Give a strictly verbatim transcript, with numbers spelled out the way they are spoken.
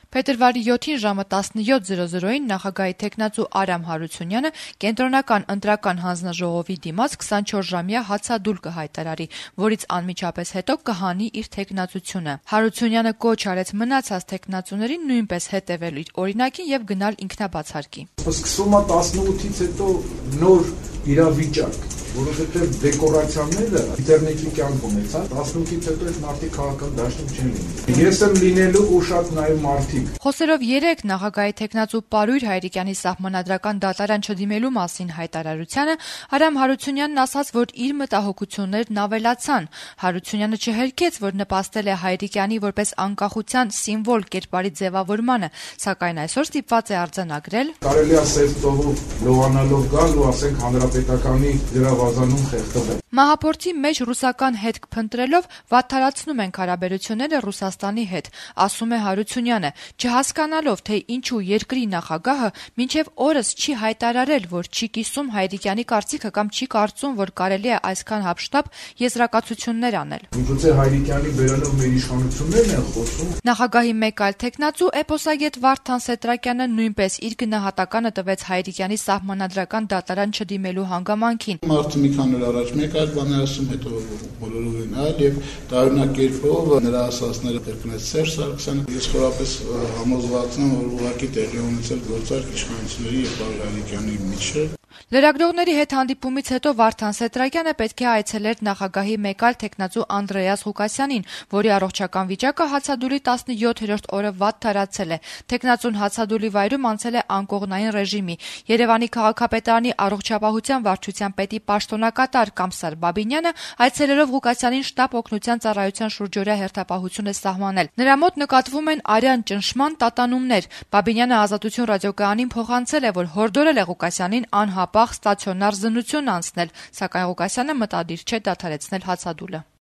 Փետրվարի յոթին ժամը տասնյոթ զրո զրոին նախագահի թեկնածու Արամ Հարությունյանը կենտրոնական ընտրական հանձնաժողովի դիմաց քսանչորսժամյա հացադուլ կհայտարարի, որից անմիջապես հետո կհանի իր թեկնածությունը։ Հարությունյանը կոչ արեց մնացած թեկնածուներին նույնպես հետևել իր օրինակին եւ գնալ ինքնաբացարկի։ Սկսվում է տասնութից հետո նոր իրավիճակ, որովհետև դեկորացիաները ինտերնետի կյանք ունեցան, տասնութից հետո այդ մարդիկ քաղաքական դաշտում չեն լինի։ Ես եմ լինելու ու շատ նաև մարդիկ։ Խոսերով երեք նախագահի թեկնածու Պարույր Հայրիկյանի սահմանադրական դատարան չդիմելու մասին հայտարարությանը Արամ Հարությունյանն ասաց, որ իր մտահոգություններն ավելացան։ Հարությունյանը չհերքեց, որ նպաստել է Հայրիկյանի որպես անկախության սիմվոլ կերպարի ձևավորմանը, սակայն այսօր ստիպված է արձանագրել. Կարելի է սև տողու լողանալով գալ ու ասենք հանրապետականի գրավազանում խեղդվել։ Մահապորցի մեջ ռուսական հետք փնտրելով վատթարացնում են հարաբերությունները Ռուսաստանի հետ, ասում է Հարությունյանը, չհասկանալով, թե ինչու երկրի նախագահը մինչև օրս չի հայտարարել, որ չի կիսում Հայրիկյանի կարծիքը կամ չի կարծում, որ կարելի է այսքան հափշտապ եզրակացություններ անել։ Միգուցե Հայրիկյանի բերանով մեր իշխանություններն են խոսում։ Նախագահի մեկ այլ թեկնածու էպոսագետ Վարդան Սետրակյանը նույնպես իր գնահատականը տվեց Հայրիկյանի սահմանադրական դատարան չդիմելու հանգամանքին։ Մարդը մի քանի օր առաջ մեկ այլ բան է ասում, հետո բոլորովին այլ եւ տարօրինակ կերպով նրա ասածները կրկնեց Սերժ Սարգսյանը։ Ես խորապես համոզված եմ, որ ուղղակի տեղի ունեցել գործարք իշխանությունների եւ Պարույր Հայրիկյանի միջեւ։ Լրագրողների հետ հանդիպումից հետո Վարդան Սետրակյանը պետք է այցելեր նախագահի մեկ այլ թեկնածու Անդրեաս Ղուկասյանին, որի առողջական վիճակը հացադուլի տասնյոթերորդ օրը վատթարացել է։ Թեկնածուն հացադուլի վայրում անցել է անկողնային ռեժիմի։ Երևանի քաղաքապետարանի առողջապահության վարչության պետի պաշտոնակատար Կամսար Բաբինյանը այցելելով Ղուկասյանին շտապ օգնության ծառայության շուրջօրյա հերթապահություն է սահմանել։ Նրա մոտ նկատվում են արյան ճնշման տատանումներ։ Բաբինյանը Ազատություն ռադիոկայանին փոխանցել է, որ հորդորել է Ղուկասյանին անհապաղ ստացիոնար զննություն անցնել, սակայն Ղուկասյանը մտադիր չէ դադարեցնել հացադուլը։